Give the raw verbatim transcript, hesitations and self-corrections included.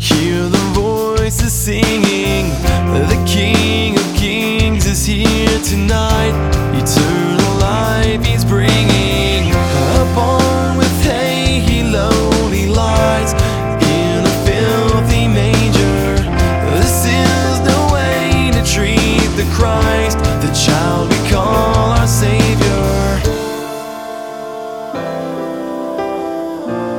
Hear the voices singing, the King of Kings is here tonight. Eternal life He's bringing. Upon with hay He lowly lies in a filthy manger. This is the way to treat the Christ, the child.